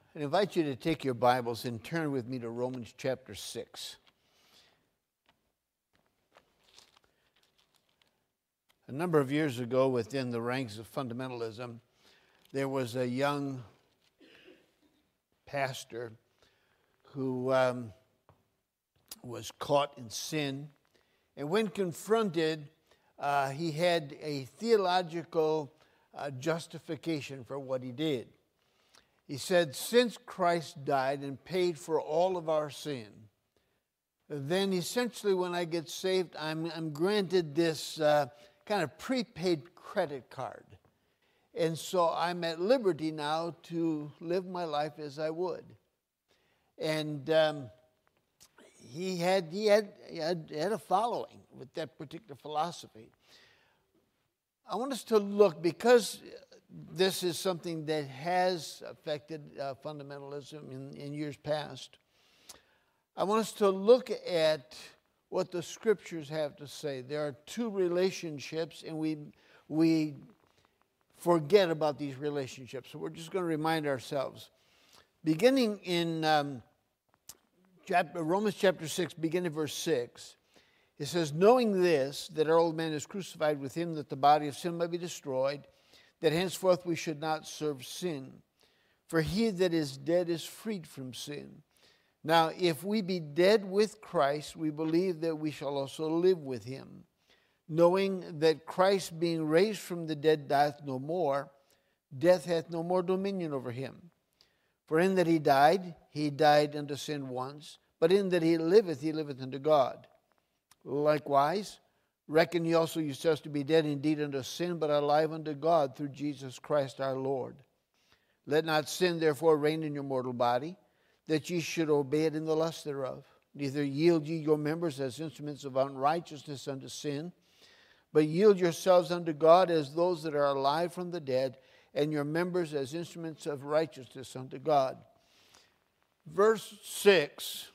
I invite you to take your Bibles and turn with me to Romans chapter 6. A number of years ago, within the ranks of fundamentalism, there was a young pastor who was caught in sin. And when confronted, he had a theological justification for what he did. He said, since Christ died and paid for all of our sin, then essentially when I get saved, I'm granted this kind of prepaid credit card. And so I'm at liberty now to live my life as I would. And he had a following with that particular philosophy. I want us to look, because this is something that has affected fundamentalism in years past. I want us to look at what the scriptures have to say. There are two relationships, and we forget about these relationships. So we're just going to remind ourselves. Beginning in Romans chapter 6, beginning verse 6, it says, knowing this, that our old man is crucified with him, that the body of sin might be destroyed, that henceforth we should not serve sin. For he that is dead is freed from sin. Now, if we be dead with Christ, we believe that we shall also live with him, knowing that Christ being raised from the dead dieth no more, death hath no more dominion over him. For in that he died unto sin once, but in that he liveth unto God. Likewise, reckon ye also yourselves to be dead indeed unto sin, but alive unto God through Jesus Christ our Lord. Let not sin therefore reign in your mortal body, that ye should obey it in the lust thereof. Neither yield ye your members as instruments of unrighteousness unto sin, but yield yourselves unto God as those that are alive from the dead, and your members as instruments of righteousness unto God. Verse 6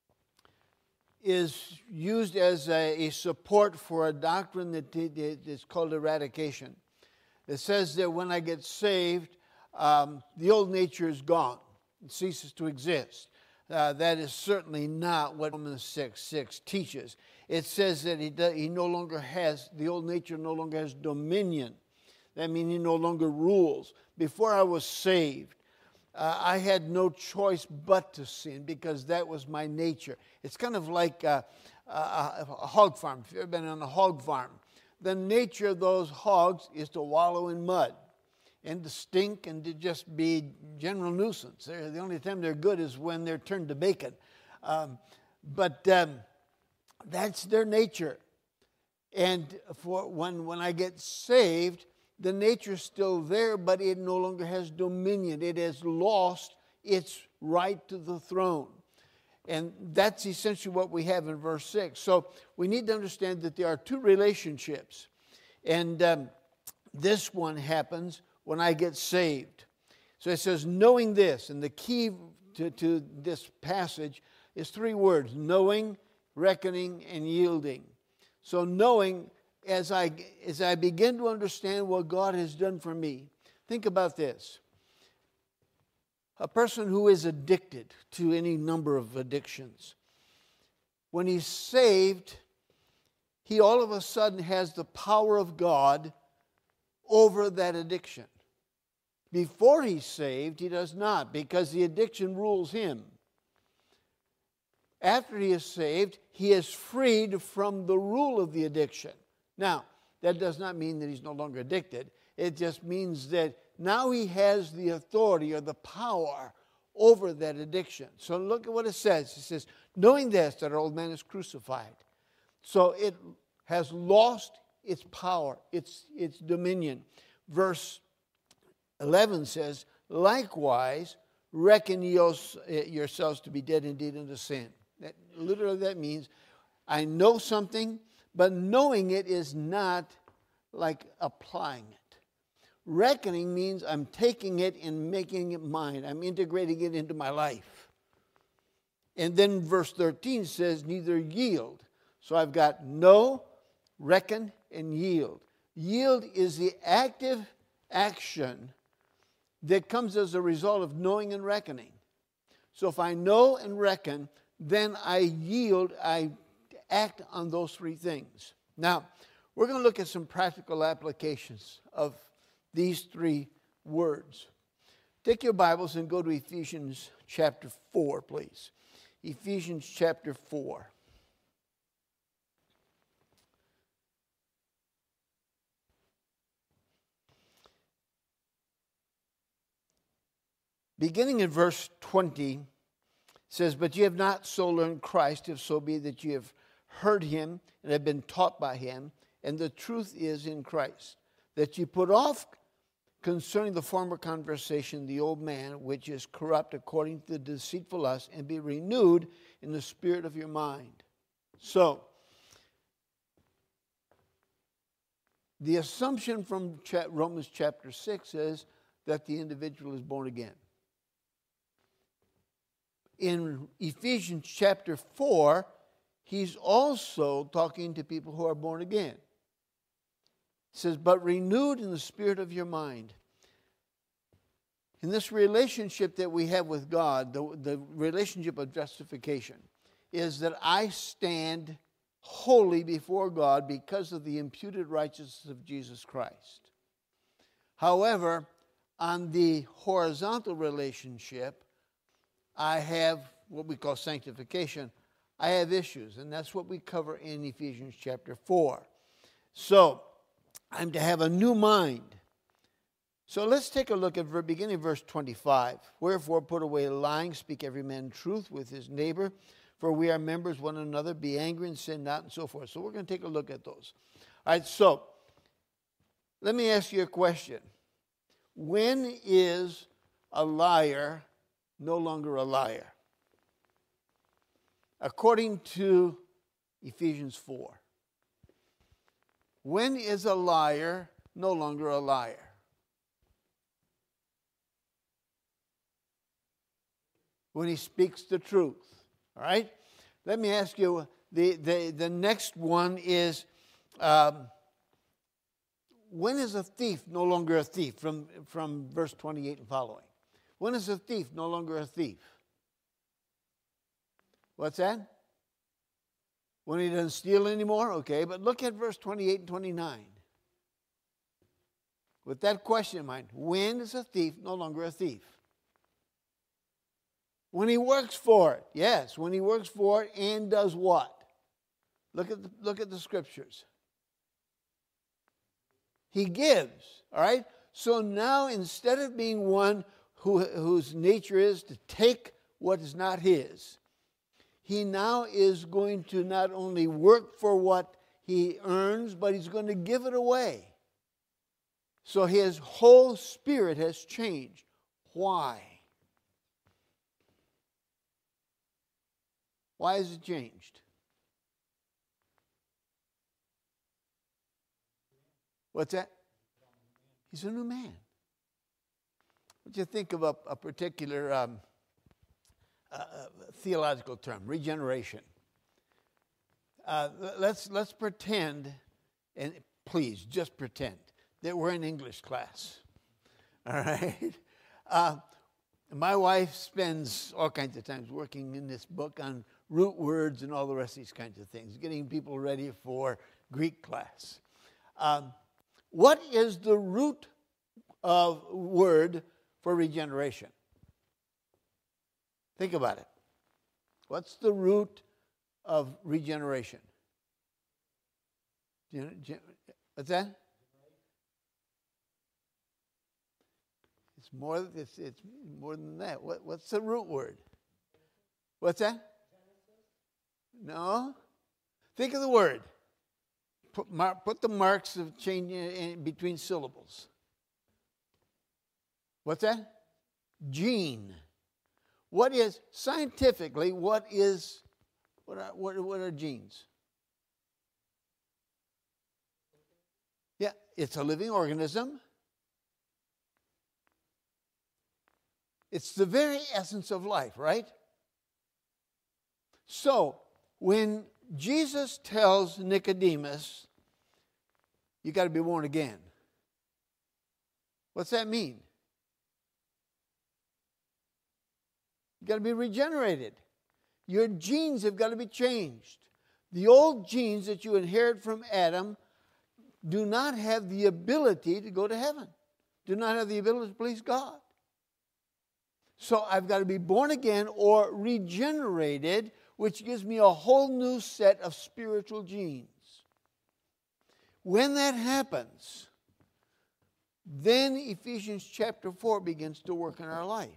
is used as a support for a doctrine that is called eradication. It says that when I get saved, the old nature is gone. It ceases to exist. That is certainly not what Romans 6 teaches. It says that he no longer has, the old nature no longer has dominion. That means he no longer rules. Before I was saved, I had no choice but to sin because that was my nature. It's kind of like a hog farm. If you've ever been on a hog farm, the nature of those hogs is to wallow in mud and to stink and to just be general nuisance. The only time they're good is when they're turned to bacon. But that's their nature. And for when I get saved, the nature is still there, but it no longer has dominion. It has lost its right to the throne. And that's essentially what we have in verse 6. So we need to understand that there are two relationships. And this one happens when I get saved. So it says, knowing this. And the key to this passage is three words: knowing, reckoning, and yielding. So knowing, as I begin to understand what God has done for me. Think about this. A person who is addicted to any number of addictions, when he's saved, he all of a sudden has the power of God over that addiction. Before he's saved, he does not, because the addiction rules him. After he is saved, he is freed from the rule of the addiction. Now, that does not mean that he's no longer addicted. It just means that now he has the authority or the power over that addiction. So look at what it says. It says, knowing this, that our old man is crucified. So it has lost its power, its dominion. Verse 11 says, likewise, reckon ye yourselves to be dead indeed unto sin. That means I know something, but knowing it is not like applying it. Reckoning means I'm taking it and making it mine. I'm integrating it into my life. And then verse 13 says, neither yield. So I've got know, reckon, and yield. Yield is the active action that comes as a result of knowing and reckoning. So if I know and reckon, then I yield, I act on those three things. Now, we're going to look at some practical applications of these three words. Take your Bibles and go to Ephesians chapter 4, please. Ephesians chapter 4. Beginning in verse 20, says, "But ye have not so learned Christ, if so be that ye have heard him and have been taught by him, and the truth is in Christ, that ye put off concerning the former conversation the old man, which is corrupt according to the deceitful lust, and be renewed in the spirit of your mind." So, the assumption from Romans chapter 6 is that the individual is born again. In Ephesians chapter 4, he's also talking to people who are born again. It says, "But renewed in the spirit of your mind." In this relationship that we have with God, the relationship of justification, is that I stand holy before God because of the imputed righteousness of Jesus Christ. However, on the horizontal relationship, I have what we call sanctification. I have issues, and that's what we cover in Ephesians chapter 4. So, I'm to have a new mind. So let's take a look at beginning verse 25. "Wherefore put away lying, speak every man truth with his neighbor, for we are members one another, be angry and sin not," and so forth. So we're going to take a look at those. All right, so let me ask you a question. When is a liar no longer a liar? According to Ephesians 4. When is a liar no longer a liar? When he speaks the truth. All right? Let me ask you, the next one is, when is a thief no longer a thief? From verse 28 and following. When is a thief no longer a thief? What's that? When he doesn't steal anymore? Okay, but look at verse 28 and 29. With that question in mind, when is a thief no longer a thief? When he works for it. Yes, when he works for it and does what? Look at the scriptures. He gives, all right? So now instead of being one whose nature is to take what is not his, he now is going to not only work for what he earns, but he's going to give it away. So his whole spirit has changed. Why? Why has it changed? What's that? He's a new man. What do you think of a particular theological term, regeneration? Let's pretend, and please just pretend, that we're in English class. All right? My wife spends all kinds of times working in this book on root words and all the rest of these kinds of things, getting people ready for Greek class. What is the root of word for regeneration? Think about it. What's the root of regeneration? What's that? It's more than that. What's the root word? What's that? No. Think of the word. Put the marks of change in between syllables. What's that? Gene. What is, scientifically, what are genes? Yeah, it's a living organism. It's the very essence of life, right? So, when Jesus tells Nicodemus, you got to be born again, what's that mean? You've got to be regenerated. Your genes have got to be changed. The old genes that you inherit from Adam do not have the ability to go to heaven, do not have the ability to please God. So I've got to be born again or regenerated, which gives me a whole new set of spiritual genes. When that happens, then Ephesians chapter 4 begins to work in our life.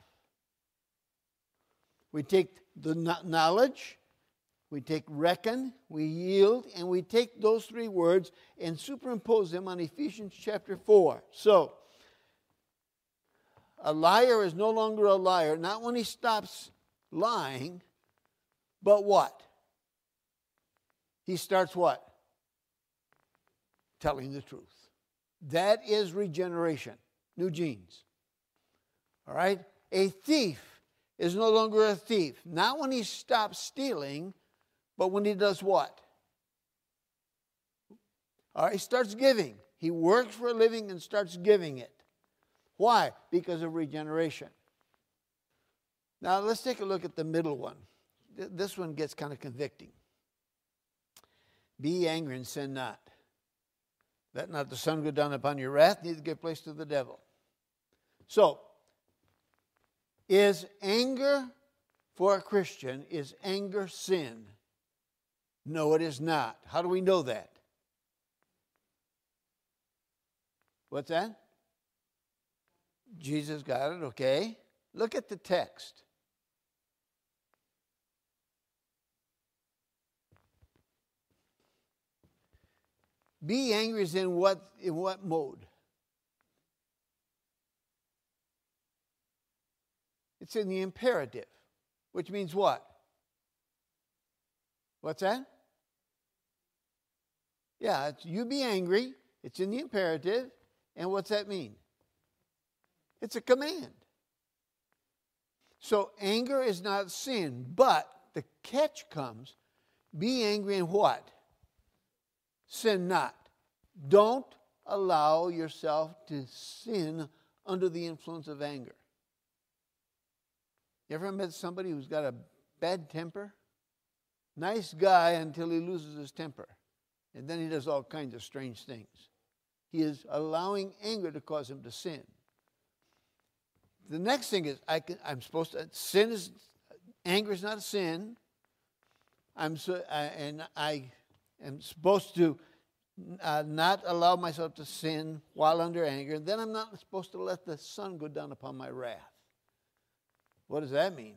We take the knowledge, we take reckon, we yield, and we take those three words and superimpose them on Ephesians chapter 4. So, a liar is no longer a liar, not when he stops lying, but what? He starts what? Telling the truth. That is regeneration, new genes. All right? A thief is no longer a thief, not when he stops stealing, but when he does what? All right, he starts giving. He works for a living and starts giving it. Why? Because of regeneration. Now, let's take a look at the middle one. This one gets kind of convicting. Be angry and sin not. Let not the sun go down upon your wrath, neither give place to the devil. So, is anger for a Christian, is anger sin? No, it is not. How do we know that? What's that? Jesus got it, okay. Look at the text. Be angry is in what mode? It's in the imperative, which means what? What's that? Yeah, it's you be angry. It's in the imperative. And what's that mean? It's a command. So anger is not sin, but the catch comes, be angry and what? Sin not. Don't allow yourself to sin under the influence of anger. You ever met somebody who's got a bad temper? Nice guy until he loses his temper. And then he does all kinds of strange things. He is allowing anger to cause him to sin. The next thing is, anger is not a sin. I am supposed to not allow myself to sin while under anger. Then I'm not supposed to let the sun go down upon my wrath. What does that mean?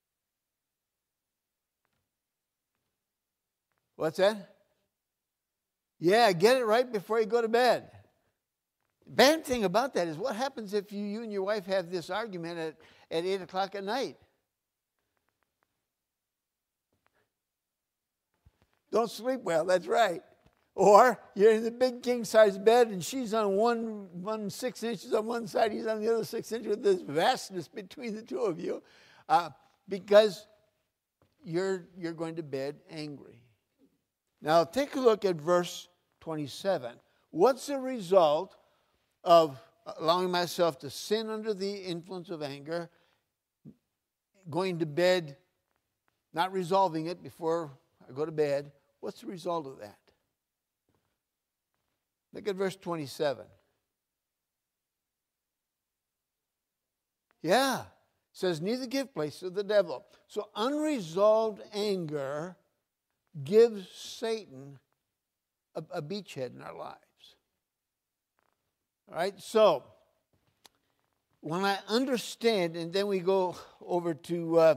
What's that? Yeah, get it right before you go to bed. Bad thing about that is what happens if you and your wife have this argument at 8 o'clock at night? Don't sleep well, that's right. Or you're in the big king-size bed and she's on one 6 inches on one side, he's on the other 6 inches with this vastness between the two of you because you're going to bed angry. Now take a look at verse 27. What's the result of allowing myself to sin under the influence of anger, going to bed, not resolving it before I go to bed? What's the result of that? Look at verse 27. Yeah. It says, neither give place to the devil. So unresolved anger gives Satan a beachhead in our lives. All right? So, when I understand, and then we go over to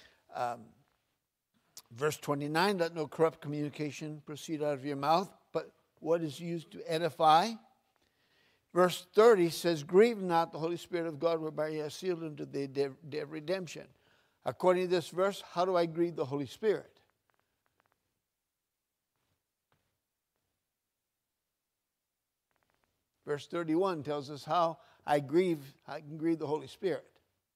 verse 29, let no corrupt communication proceed out of your mouth, but what is used to edify. Verse 30 says, grieve not the Holy Spirit of God, whereby you are sealed unto the day of redemption. According to this verse, how do I grieve the Holy Spirit? Verse 31 tells us how I can grieve the Holy Spirit.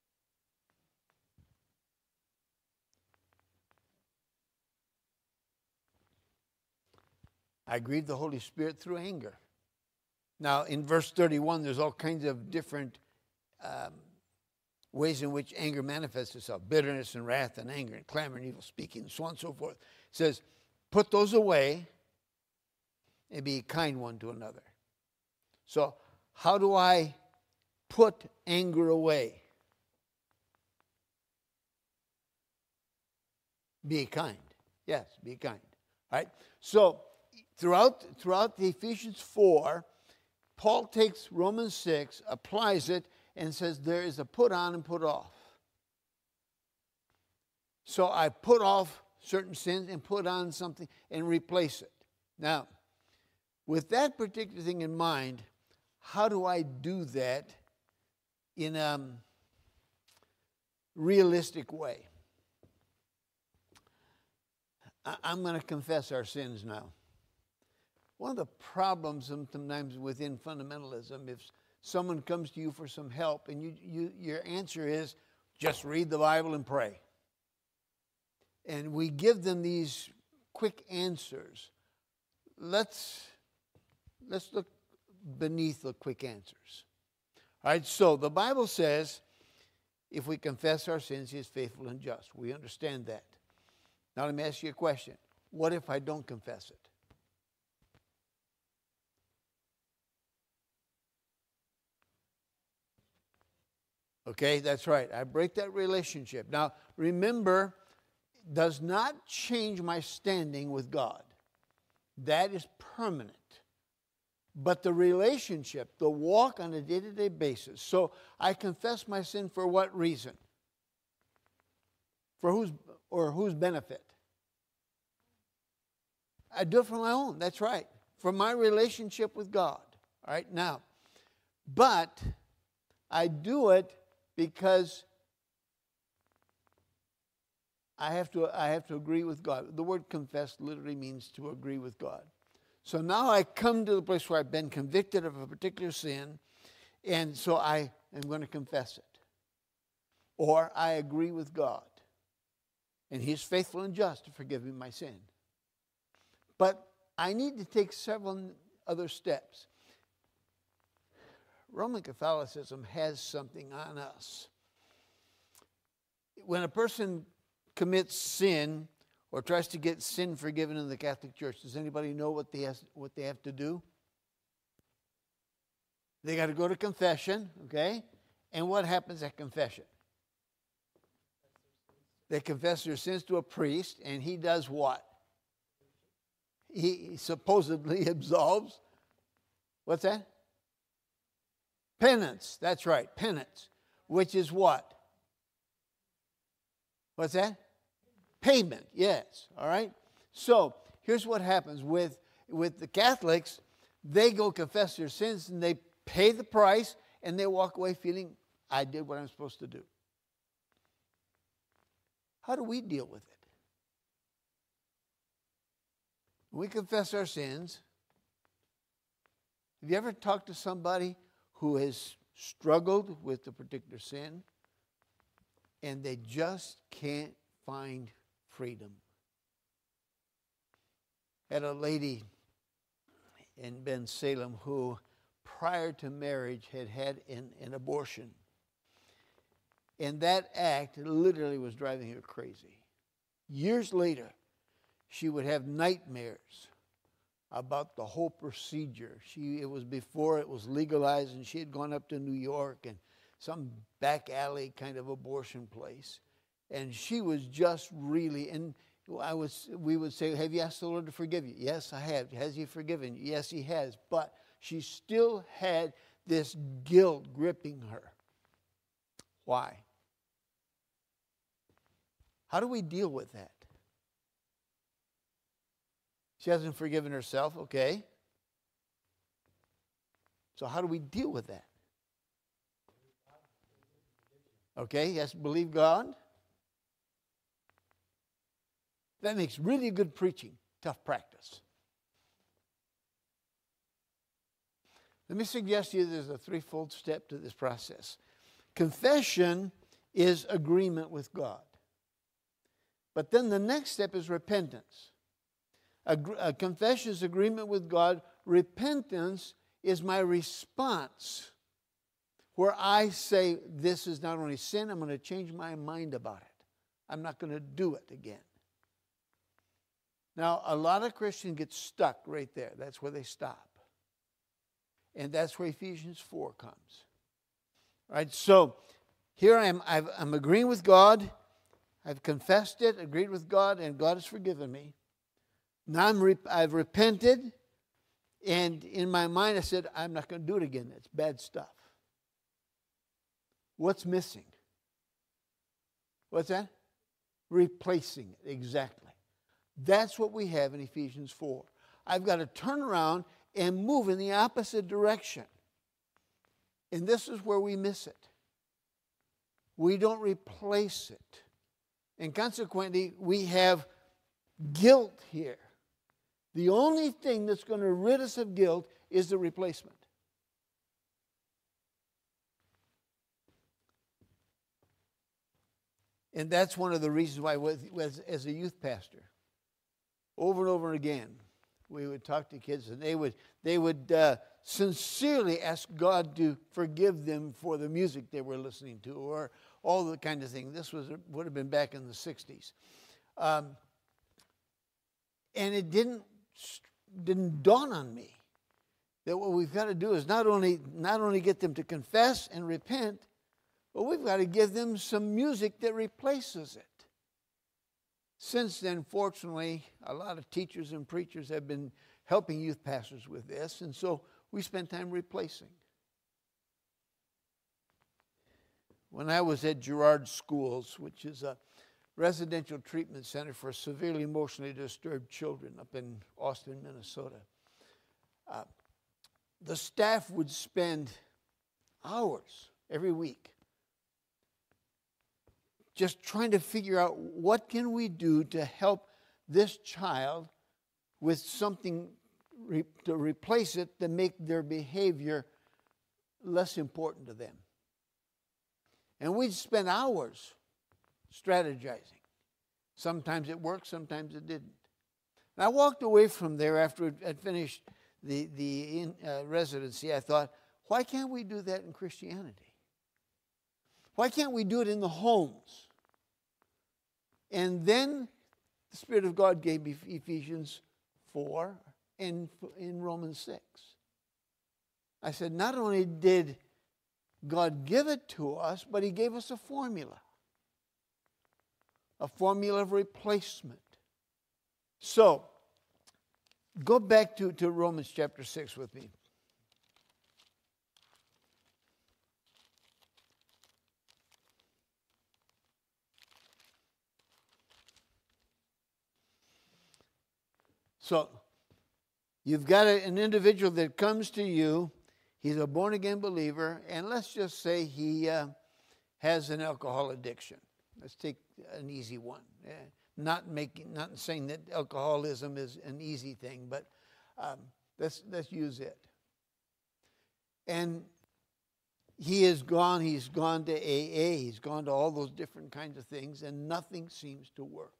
I grieve the Holy Spirit through anger. Now, in verse 31, there's all kinds of different ways in which anger manifests itself, bitterness and wrath and anger and clamor and evil speaking, and so on and so forth. It says, put those away and be a kind one to another. So how do I put anger away? Be kind. Yes, be kind. All right? So throughout the Ephesians 4, Paul takes Romans 6, applies it, and says there is a put on and put off. So I put off certain sins and put on something and replace it. Now, with that particular thing in mind, how do I do that in a realistic way? I'm going to confess our sins now. One of the problems sometimes within fundamentalism, if someone comes to you for some help and your answer is, just read the Bible and pray. And we give them these quick answers. Let's look beneath the quick answers. All right, so the Bible says, if we confess our sins, He is faithful and just. We understand that. Now let me ask you a question. What if I don't confess it? Okay, that's right. I break that relationship. Now, remember, does not change my standing with God. That is permanent. But the relationship, the walk on a day-to-day basis. So I confess my sin for what reason? For whose benefit? I do it for my own. That's right. For my relationship with God. All right, now, but I do it because I have to agree with God. The word confess literally means to agree with God. So now I come to the place where I've been convicted of a particular sin, and so I am going to confess it. Or I agree with God, and He's faithful and just to forgive me my sin. But I need to take several other steps. Roman Catholicism has something on us. When a person commits sin or tries to get sin forgiven in the Catholic Church, does anybody know what they have to do? They got to go to confession, okay? And what happens at confession? They confess their sins to a priest, and he does what? He supposedly absolves. What's that? Penance. That's right, penance. Which is what? What's that? Payment, yes. All right? So, here's what happens with the Catholics. They go confess their sins, and they pay the price, and they walk away feeling, I did what I'm supposed to do. How do we deal with it? When we confess our sins, have you ever talked to somebody who has struggled with a particular sin and they just can't find freedom? I had a lady in Ben Salem who, prior to marriage, had an abortion. And that act literally was driving her crazy. Years later, she would have nightmares about the whole procedure. It was before it was legalized, and she had gone up to New York and some back alley kind of abortion place. And she was just really, and we would say, have you asked the Lord to forgive you? Yes, I have. Has He forgiven you? Yes, He has. But she still had this guilt gripping her. Why? How do we deal with that? She hasn't forgiven herself, okay. So how do we deal with that? Okay, yes, believe God. That makes really good preaching, tough practice. Let me suggest to you there's a threefold step to this process. Confession is agreement with God. But then the next step is repentance. A confession is agreement with God. Repentance is my response where I say this is not only sin, I'm going to change my mind about it. I'm not going to do it again. Now, a lot of Christians get stuck right there. That's where they stop. And that's where Ephesians 4 comes. Right? So here I am. I'm agreeing with God. I've confessed it, agreed with God, and God has forgiven me. Now I've repented. And in my mind I said, I'm not going to do it again. It's bad stuff. What's missing? What's that? Replacing it. Exactly. That's what we have in Ephesians 4. I've got to turn around and move in the opposite direction. And this is where we miss it. We don't replace it. And consequently, we have guilt here. The only thing that's going to rid us of guilt is the replacement. And that's one of the reasons why, as a youth pastor, over and over again, we would talk to kids, and they would sincerely ask God to forgive them for the music they were listening to, or all the kind of thing. This would have been back in the 60s. And it didn't dawn on me that what we've got to do is not only get them to confess and repent, but we've got to give them some music that replaces it. Since then, fortunately, a lot of teachers and preachers have been helping youth pastors with this, and so we spend time replacing. When I was at Girard Schools, which is a residential treatment center for severely emotionally disturbed children up in Austin, Minnesota, the staff would spend hours every week just trying to figure out what can we do to help this child with something to replace it to make their behavior less important to them. And we'd spend hours strategizing. Sometimes it worked, sometimes it didn't. And I walked away from there after I'd finished the residency. I thought, why can't we do that in Christianity? Why can't we do it in the homes? And then the Spirit of God gave me Ephesians 4 and in Romans 6. I said, not only did God give it to us, but He gave us a formula of replacement. So, go back to Romans chapter 6 with me. So, you've got an individual that comes to you. He's a born-again believer, and let's just say he has an alcohol addiction. Let's take an easy one. Not saying that alcoholism is an easy thing, but let's use it. And he's gone to AA, he's gone to all those different kinds of things, and nothing seems to work.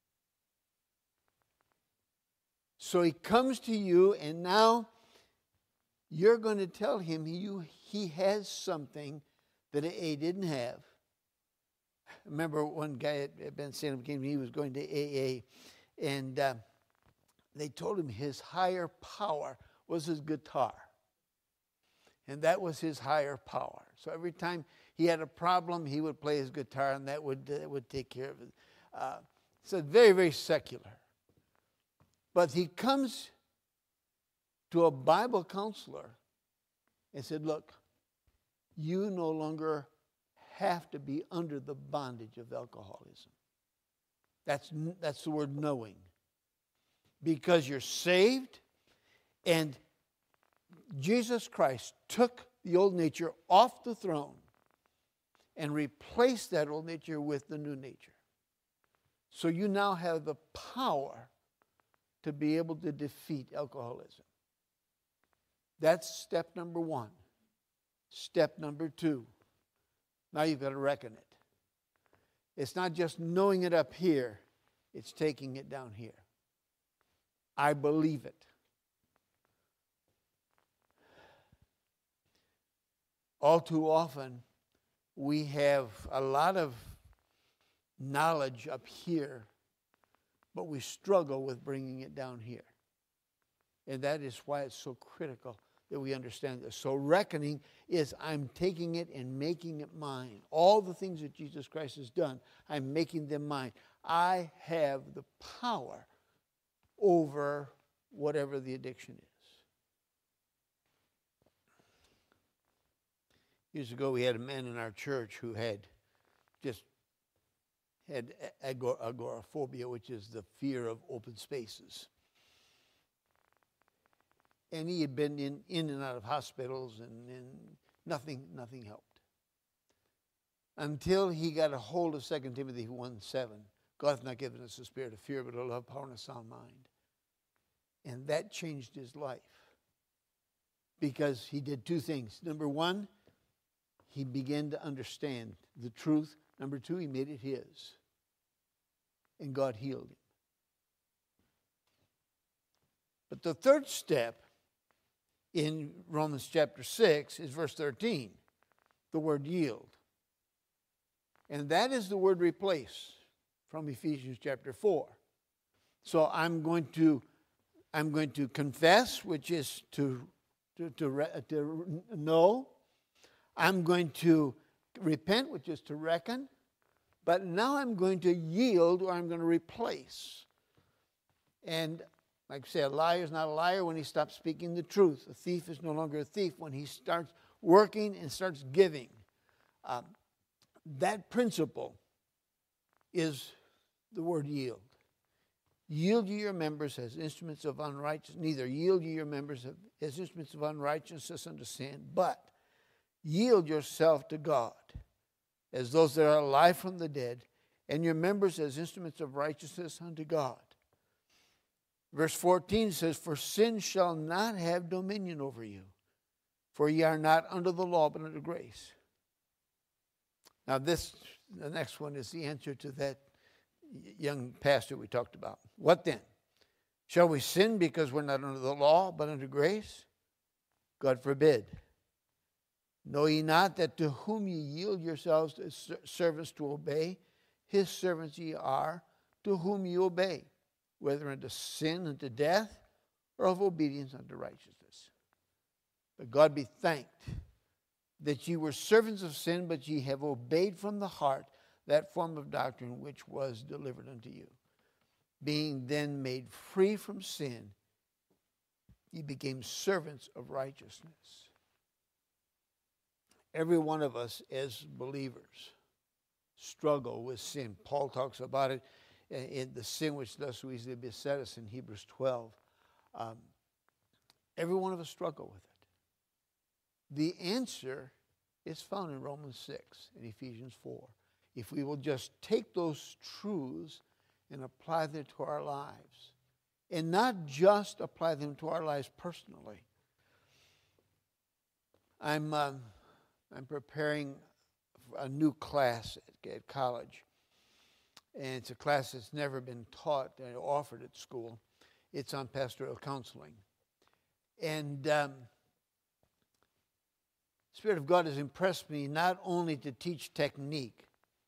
So he comes to you, and now you're going to tell him he has something that AA didn't have. I remember one guy at Ben Salem came to me, he was going to AA, and they told him his higher power was his guitar. And that was his higher power. So every time he had a problem, he would play his guitar, and that would take care of it. So very, very secular. But he comes to a Bible counselor and said, look, you no longer have to be under the bondage of alcoholism. That's the word knowing. Because you're saved, and Jesus Christ took the old nature off the throne and replaced that old nature with the new nature. So you now have the power to be able to defeat alcoholism. That's step number one. Step number two. Now you've got to reckon it. It's not just knowing it up here, it's taking it down here. I believe it. all too often, we have a lot of knowledge up here, but we struggle with bringing it down here. And that is why it's so critical that we understand this. So reckoning is I'm taking it and making it mine. All the things that Jesus Christ has done, I'm making them mine. I have the power over whatever the addiction is. Years ago, we had a man in our church who had agoraphobia, which is the fear of open spaces. And he had been in and out of hospitals, and nothing helped. Until he got a hold of 2 Timothy 1:7. God hath not given us a spirit of fear, but of love, power, and a sound mind. And that changed his life. Because he did two things. Number one, he began to understand the truth. Number two, he made it his. And God healed him. But the third step in Romans chapter 6 is verse 13. The word yield. And that is the word replace from Ephesians chapter 4. So I'm going to confess, which is to know. I'm going to repent, which is to reckon. But now I'm going to yield, or I'm going to replace. And like I say, a liar is not a liar when he stops speaking the truth. A thief is no longer a thief when he starts working and starts giving. That principle is the word yield. Yield ye your members as instruments of unrighteousness. Neither yield ye your members as instruments of unrighteousness unto sin, but yield yourself to God as those that are alive from the dead, and your members as instruments of righteousness unto God. Verse 14 says, for sin shall not have dominion over you, for ye are not under the law, but under grace. Now the next one is the answer to that young pastor we talked about. What then? Shall we sin because we're not under the law, but under grace? God forbid. Know ye not that to whom ye yield yourselves as servants to obey, his servants ye are, to whom ye obey, whether unto sin, unto death, or of obedience unto righteousness. But God be thanked that ye were servants of sin, but ye have obeyed from the heart that form of doctrine which was delivered unto you. Being then made free from sin, ye became servants of righteousness. Every one of us as believers struggle with sin. Paul talks about it in the sin which thus so easily beset us in Hebrews 12. Every one of us struggle with it. The answer is found in Romans 6 and Ephesians 4. If we will just take those truths and apply them to our lives, and not just apply them to our lives personally. I'm preparing a new class at college, and it's a class that's never been taught and offered at school. It's on pastoral counseling. And Spirit of God has impressed me not only to teach technique,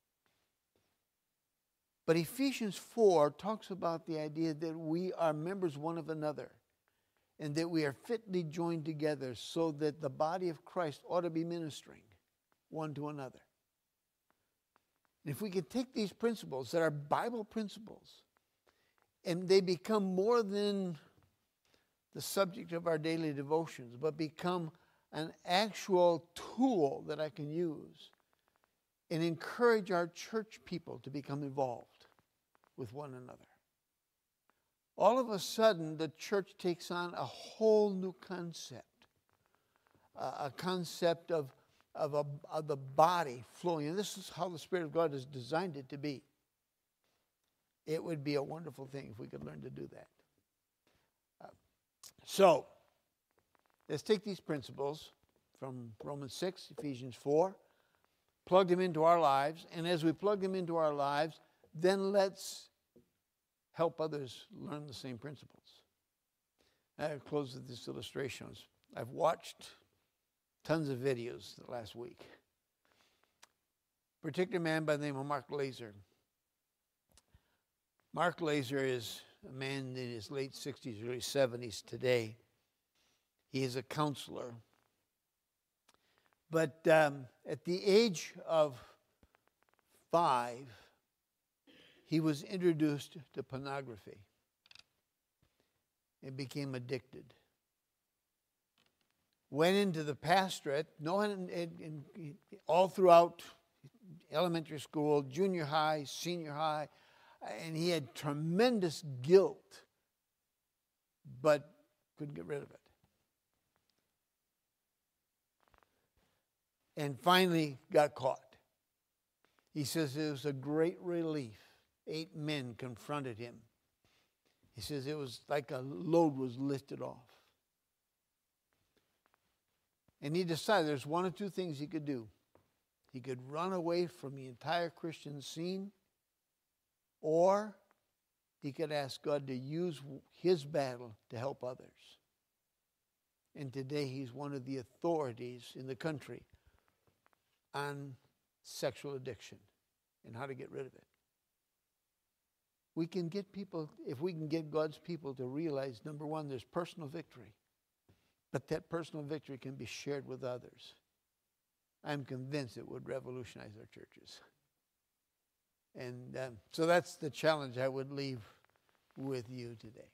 but Ephesians 4 talks about the idea that we are members one of another and that we are fitly joined together so that the body of Christ ought to be ministering one to another. And if we can take these principles that are Bible principles and they become more than the subject of our daily devotions, but become an actual tool that I can use and encourage our church people to become involved with one another. All of a sudden, the church takes on a whole new concept, a concept of the body flowing. And this is how the Spirit of God has designed it to be. It would be a wonderful thing if we could learn to do that. So, let's take these principles from Romans 6, Ephesians 4, plug them into our lives, and as we plug them into our lives, then let's help others learn the same principles. I'll close with this illustration. I've watched tons of videos the last week. A particular man by the name of Mark Laaser. Mark Laaser is a man in his late 60s, early 70s today. He is a counselor. But at the age of 5, he was introduced to pornography and became addicted. Went into the pastorate, all throughout elementary school, junior high, senior high, and he had tremendous guilt, but couldn't get rid of it. And finally got caught. He says it was a great relief. 8 men confronted him. He says it was like a load was lifted off. And he decided there's one of two things he could do. He could run away from the entire Christian scene, or he could ask God to use his battle to help others. And today he's one of the authorities in the country on sexual addiction and how to get rid of it. We can get people, if we can get God's people to realize, number one, there's personal victory. But that personal victory can be shared with others. I'm convinced it would revolutionize our churches. And so that's the challenge I would leave with you today.